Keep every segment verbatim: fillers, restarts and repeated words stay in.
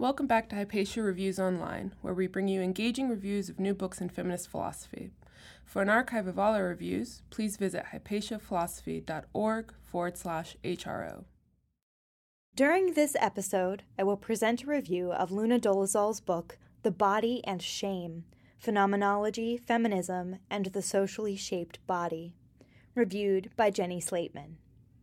Welcome back to Hypatia Reviews Online, where we bring you engaging reviews of new books in feminist philosophy. For an archive of all our reviews, please visit hypatiaphilosophy.org forward slash HRO. During this episode, I will present a review of Luna Dolezal's book, The Body and Shame, Phenomenology, Feminism, and the Socially Shaped Body, reviewed by Jenny Slateman.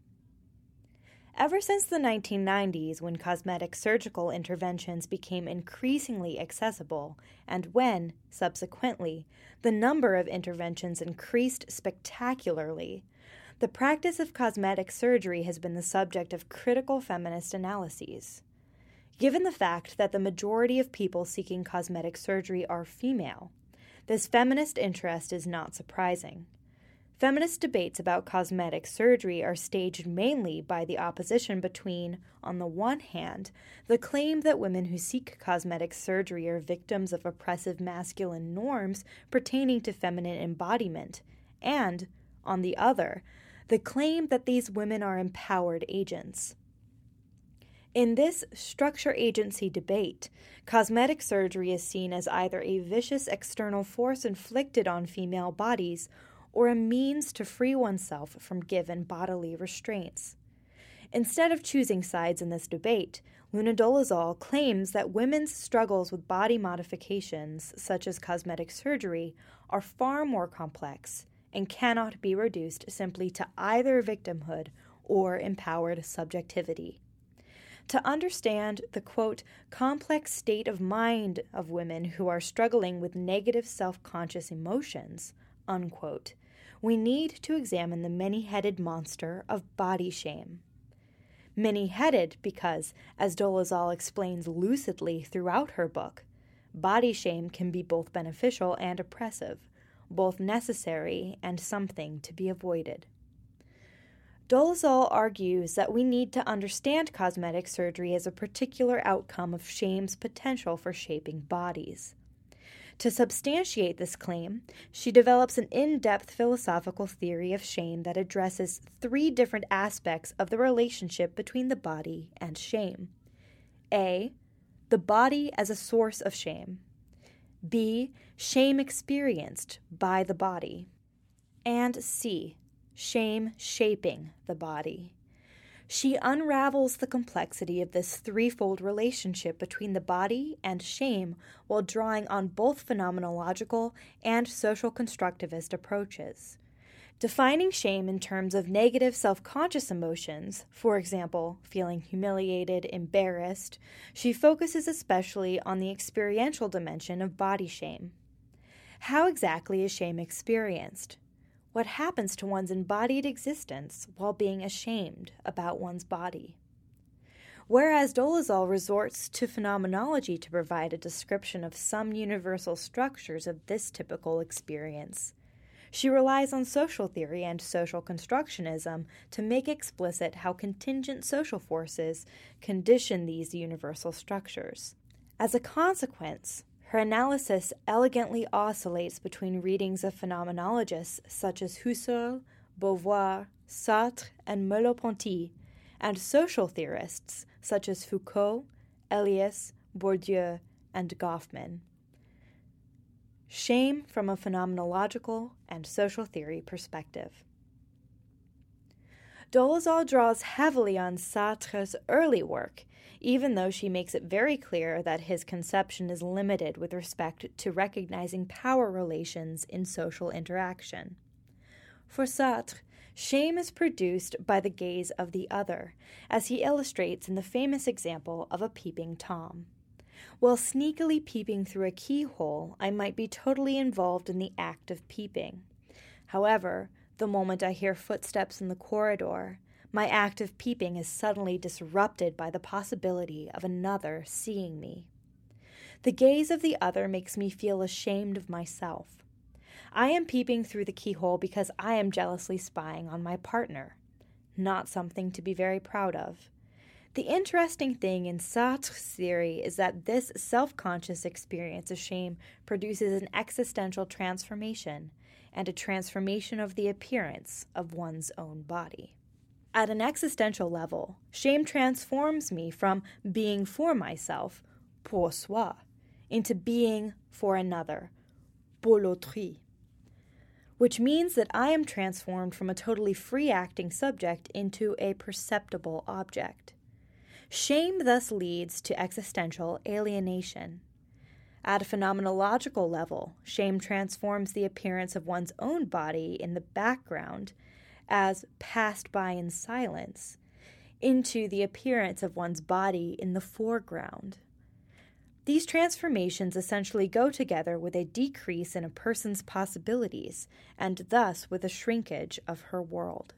Ever since the nineteen nineties, when cosmetic surgical interventions became increasingly accessible, and when, subsequently, the number of interventions increased spectacularly, the practice of cosmetic surgery has been the subject of critical feminist analyses. Given the fact that the majority of people seeking cosmetic surgery are female, this feminist interest is not surprising. Feminist debates about cosmetic surgery are staged mainly by the opposition between, on the one hand, the claim that women who seek cosmetic surgery are victims of oppressive masculine norms pertaining to feminine embodiment, and, on the other, the claim that these women are empowered agents. In this structure-agency debate, cosmetic surgery is seen as either a vicious external force inflicted on female bodies or a means to free oneself from given bodily restraints. Instead of choosing sides in this debate, Luna Dolezal claims that women's struggles with body modifications, such as cosmetic surgery, are far more complex and cannot be reduced simply to either victimhood or empowered subjectivity. To understand the, quote, complex state of mind of women who are struggling with negative self-conscious emotions, unquote, we need to examine the many-headed monster of body shame. Many-headed because, as Dolezal explains lucidly throughout her book, body shame can be both beneficial and oppressive, both necessary and something to be avoided. Dolezal argues that we need to understand cosmetic surgery as a particular outcome of shame's potential for shaping bodies. To substantiate this claim, she develops an in-depth philosophical theory of shame that addresses three different aspects of the relationship between the body and shame. A. The body as a source of shame. B. Shame experienced by the body. And C. Shame shaping the body. She unravels the complexity of this threefold relationship between the body and shame while drawing on both phenomenological and social constructivist approaches. Defining shame in terms of negative self-conscious emotions, for example, feeling humiliated, embarrassed, she focuses especially on the experiential dimension of body shame. How exactly is shame experienced? What happens to one's embodied existence while being ashamed about one's body? Whereas Dolezal resorts to phenomenology to provide a description of some universal structures of this typical experience, she relies on social theory and social constructionism to make explicit how contingent social forces condition these universal structures. As a consequence, her analysis elegantly oscillates between readings of phenomenologists such as Husserl, Beauvoir, Sartre, and Merleau-Ponty, and social theorists such as Foucault, Elias, Bourdieu, and Goffman. Shame from a phenomenological and social theory perspective. Dolezal draws heavily on Sartre's early work, even though she makes it very clear that his conception is limited with respect to recognizing power relations in social interaction. For Sartre, shame is produced by the gaze of the other, as he illustrates in the famous example of a peeping Tom. While sneakily peeping through a keyhole, I might be totally involved in the act of peeping. However, the moment I hear footsteps in the corridor, my act of peeping is suddenly disrupted by the possibility of another seeing me. The gaze of the other makes me feel ashamed of myself. I am peeping through the keyhole because I am jealously spying on my partner. Not something to be very proud of. The interesting thing in Sartre's theory is that this self-conscious experience of shame produces an existential transformation, and a transformation of the appearance of one's own body. At an existential level, shame transforms me from being for myself, pour soi, into being for another, pour l'autrui, which means that I am transformed from a totally free-acting subject into a perceptible object. Shame thus leads to existential alienation. At a phenomenological level, shame transforms the appearance of one's own body in the background, as passed by in silence, into the appearance of one's body in the foreground. These transformations essentially go together with a decrease in a person's possibilities, and thus with a shrinkage of her world.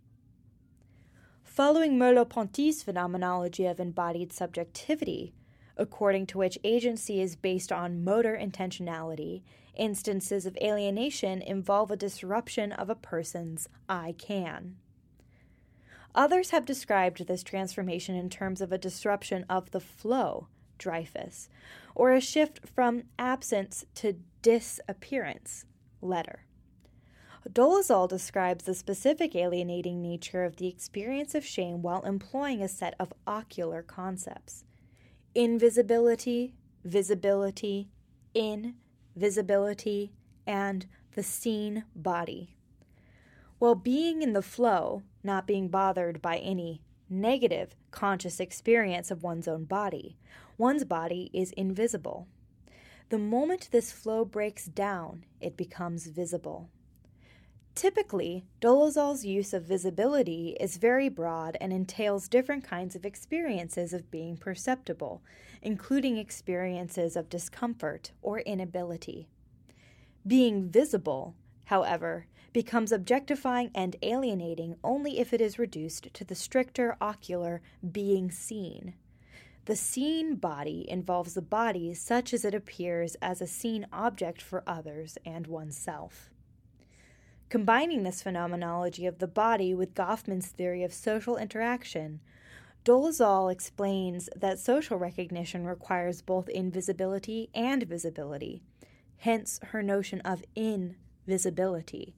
Following Merleau-Ponty's phenomenology of embodied subjectivity, according to which agency is based on motor intentionality, instances of alienation involve a disruption of a person's I can. Others have described this transformation in terms of a disruption of the flow, Dreyfus, or a shift from absence to disappearance, Letter. Dolezal describes the specific alienating nature of the experience of shame while employing a set of ocular concepts: invisibility, visibility, invisibility, and the seen body. While being in the flow, not being bothered by any negative conscious experience of one's own body, one's body is invisible. The moment this flow breaks down, it becomes visible. Typically, Dolezal's use of visibility is very broad and entails different kinds of experiences of being perceptible, including experiences of discomfort or inability. Being visible, however, becomes objectifying and alienating only if it is reduced to the stricter ocular being seen. The seen body involves the body such as it appears as a seen object for others and oneself. Combining this phenomenology of the body with Goffman's theory of social interaction, Dolezal explains that social recognition requires both invisibility and visibility, hence her notion of invisibility.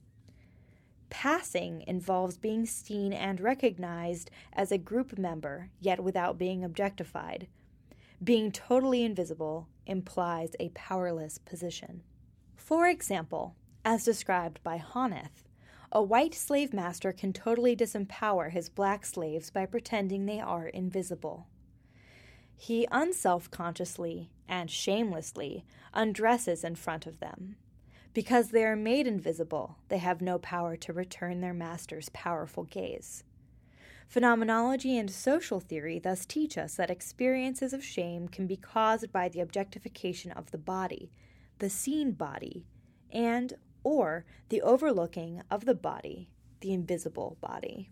Passing involves being seen and recognized as a group member, yet without being objectified. Being totally invisible implies a powerless position. For example, as described by Honneth, a white slave master can totally disempower his black slaves by pretending they are invisible. He unself-consciously and shamelessly undresses in front of them. Because they are made invisible, they have no power to return their master's powerful gaze. Phenomenology and social theory thus teach us that experiences of shame can be caused by the objectification of the body, the seen body, and or the overlooking of the body, the invisible body.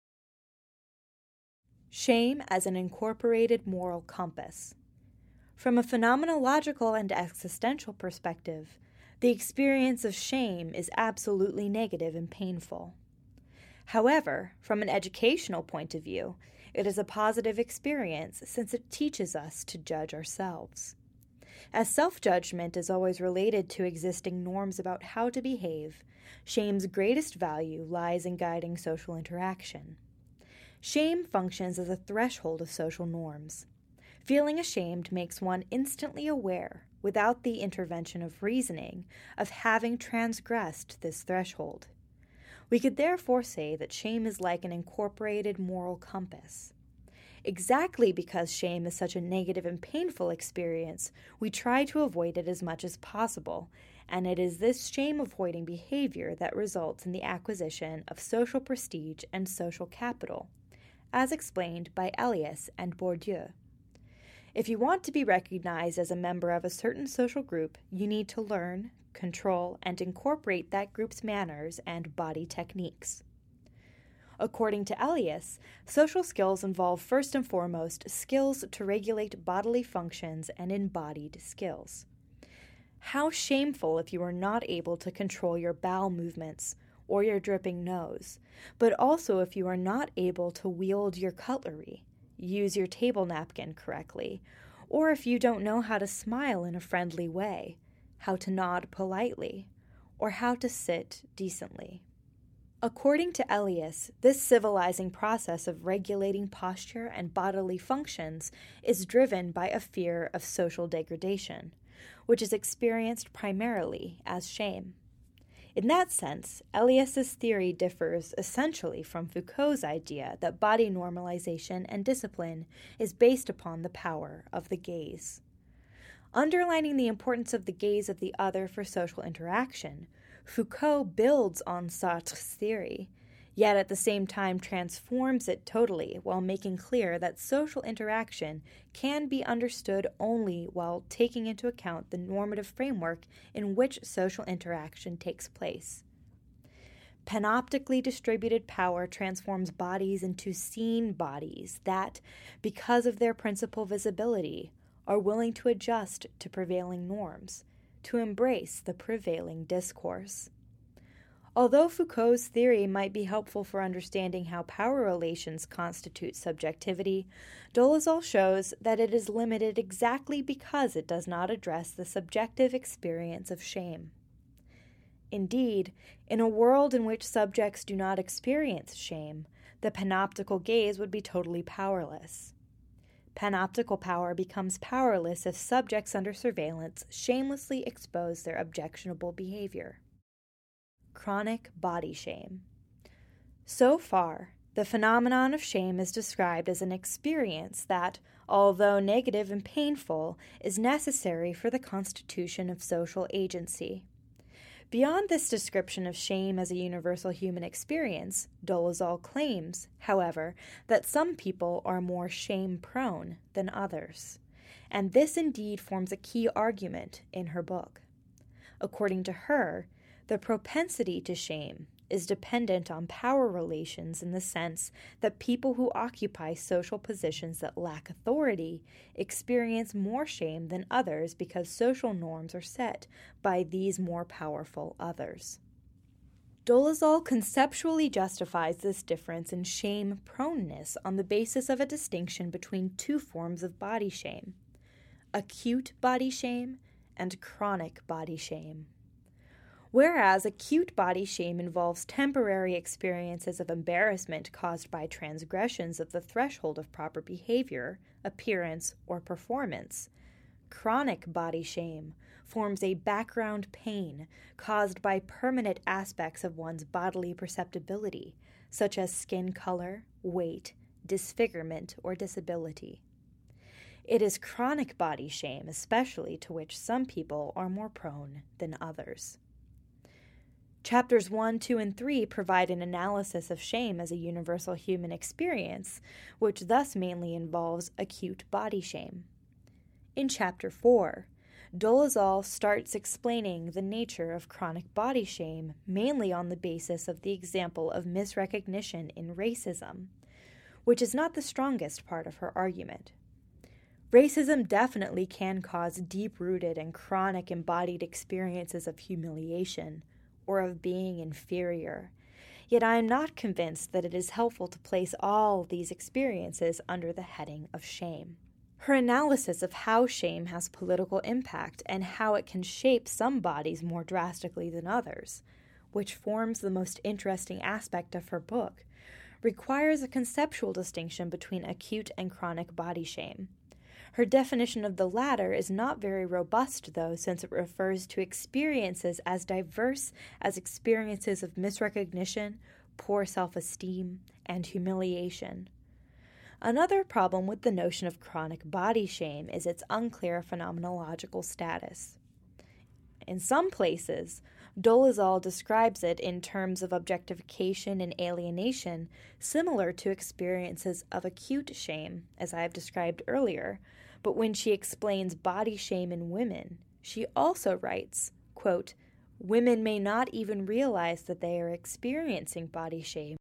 Shame as an incorporated moral compass. From a phenomenological and existential perspective, the experience of shame is absolutely negative and painful. However, from an educational point of view, it is a positive experience since it teaches us to judge ourselves. As self-judgment is always related to existing norms about how to behave, shame's greatest value lies in guiding social interaction. Shame functions as a threshold of social norms. Feeling ashamed makes one instantly aware, without the intervention of reasoning, of having transgressed this threshold. We could therefore say that shame is like an incorporated moral compass. Exactly because shame is such a negative and painful experience, we try to avoid it as much as possible, and it is this shame-avoiding behavior that results in the acquisition of social prestige and social capital, as explained by Elias and Bourdieu. If you want to be recognized as a member of a certain social group, you need to learn, control, and incorporate that group's manners and body techniques. According to Elias, social skills involve first and foremost skills to regulate bodily functions and embodied skills. How shameful if you are not able to control your bowel movements or your dripping nose, but also if you are not able to wield your cutlery, use your table napkin correctly, or if you don't know how to smile in a friendly way, how to nod politely, or how to sit decently. According to Elias, this civilizing process of regulating posture and bodily functions is driven by a fear of social degradation, which is experienced primarily as shame. In that sense, Elias's theory differs essentially from Foucault's idea that body normalization and discipline is based upon the power of the gaze. Underlining the importance of the gaze of the other for social interaction, Foucault builds on Sartre's theory, yet at the same time transforms it totally while making clear that social interaction can be understood only while taking into account the normative framework in which social interaction takes place. Panoptically distributed power transforms bodies into seen bodies that, because of their principal visibility, are willing to adjust to prevailing norms, to embrace the prevailing discourse. Although Foucault's theory might be helpful for understanding how power relations constitute subjectivity, Dolezal shows that it is limited exactly because it does not address the subjective experience of shame. Indeed, in a world in which subjects do not experience shame, the panoptical gaze would be totally powerless. Panoptical power becomes powerless if subjects under surveillance shamelessly expose their objectionable behavior. Chronic body shame. So far, the phenomenon of shame is described as an experience that, although negative and painful, is necessary for the constitution of social agency. Beyond this description of shame as a universal human experience, Dolezal claims, however, that some people are more shame-prone than others, and this indeed forms a key argument in her book. According to her, the propensity to shame is dependent on power relations in the sense that people who occupy social positions that lack authority experience more shame than others because social norms are set by these more powerful others. Dolezal conceptually justifies this difference in shame-proneness on the basis of a distinction between two forms of body shame: acute body shame and chronic body shame. Whereas acute body shame involves temporary experiences of embarrassment caused by transgressions of the threshold of proper behavior, appearance, or performance, chronic body shame forms a background pain caused by permanent aspects of one's bodily perceptibility, such as skin color, weight, disfigurement, or disability. It is chronic body shame, especially, to which some people are more prone than others. Chapters one, two, and three provide an analysis of shame as a universal human experience, which thus mainly involves acute body shame. In Chapter four, Dolezal starts explaining the nature of chronic body shame, mainly on the basis of the example of misrecognition in racism, which is not the strongest part of her argument. Racism definitely can cause deep-rooted and chronic embodied experiences of humiliation, or of being inferior. Yet I am not convinced that it is helpful to place all these experiences under the heading of shame. Her analysis of how shame has political impact and how it can shape some bodies more drastically than others, which forms the most interesting aspect of her book, requires a conceptual distinction between acute and chronic body shame. Her definition of the latter is not very robust, though, since it refers to experiences as diverse as experiences of misrecognition, poor self-esteem, and humiliation. Another problem with the notion of chronic body shame is its unclear phenomenological status. In some places, Dolezal describes it in terms of objectification and alienation similar to experiences of acute shame, as I have described earlier, but when she explains body shame in women, she also writes, quote, "Women may not even realize that they are experiencing body shame